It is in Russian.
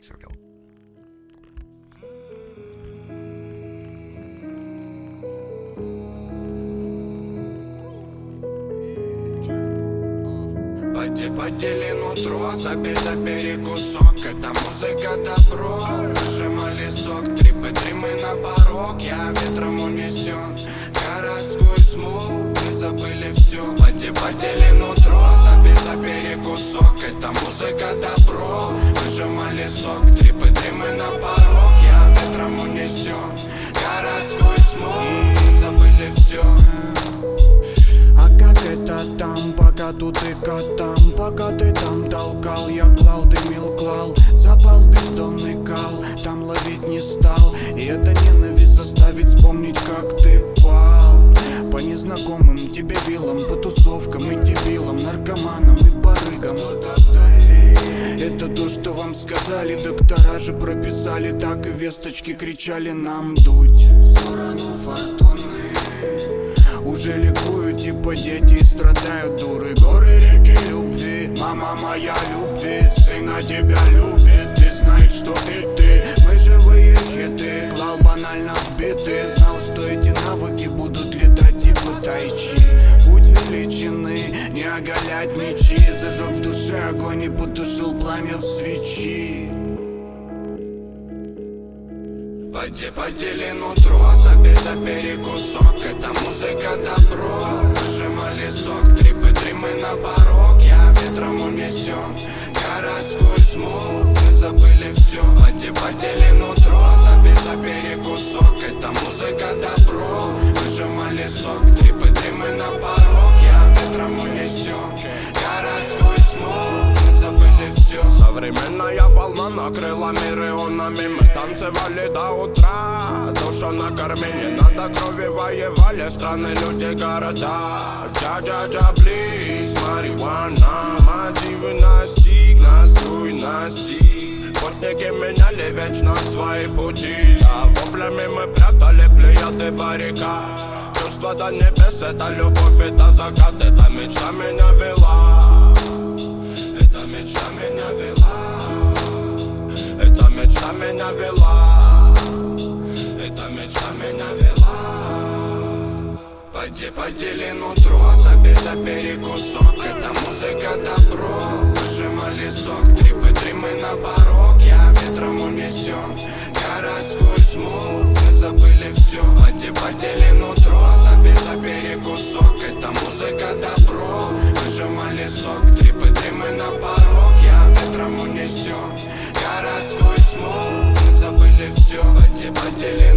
Circle. Подели нутро, забери кусок. Это музыка добро, выжимали сок. Трипы, дримы на порог, я ветром унесен. Городской смог, мы забыли все. Подели нутро, забери кусок. Это музыка добро, выжимали сок. Трипы, дримы на порог, я ветром унесен. Городской смог, мы забыли все. А как это там, пока тут и котам? Пока ты там толкал, я клал, дымил, клал. Запал в бездонный кал, там ловить не стал. И эта ненависть заставит вспомнить, как ты пал. По незнакомым тебе вилам, по тусовкам и дебилам, наркоманам и барыгам. Это то, что вам сказали, доктора же прописали. Так и весточки кричали нам дуть в сторону фортуны. Уже ликуют, типа дети и страдают дуры. Горы, реки любви, мама моя любви. Сына тебя любит, и знает, что и ты. Мы живые хиты, клал банально вбиты. Знал, что эти навыки будут летать типа тайчи. Путь величины, не оголять мечи. Зажег в душе огонь и потушил пламя в свечи. Подели нутро, забери кусок. Это музыка добро, выжимали сок. Трипы, дримы на порог, я ветром унесен. Городской смог, мы забыли все. Подели нутро, забери кусок. Это музыка добро, выжимали сок. Трипы, дримы на порог, я ветром унесен. Городской смог, мы забыли все. Современная волна накрыла мир ионами. Мы танцевали до утра, душу накормили. Надо крови воевали страны, люди, города. Джа-джа-джа, плиз, марихуана. Мотивы настиг, наструй, настиг. Путники меняли вечно свои пути. За воплями мы прятали плеяды баррикад. Чувство до небес, это любовь, это закат. Это мечта меня вела. Эта мечта меня вела. Эта мечта меня вела. Эта мечта меня вела. Подели нутро, забери кусок. Это музыка добро, выжимали сок. Трипы, дримы на порог, я ветром унесен. Городской смог, мы забыли все. Подели нутро, забери кусок. Это музыка добро, выжимали сок. Трипы, дримы на порог, я ветром унесен. Городской смог, мы забыли все. Подели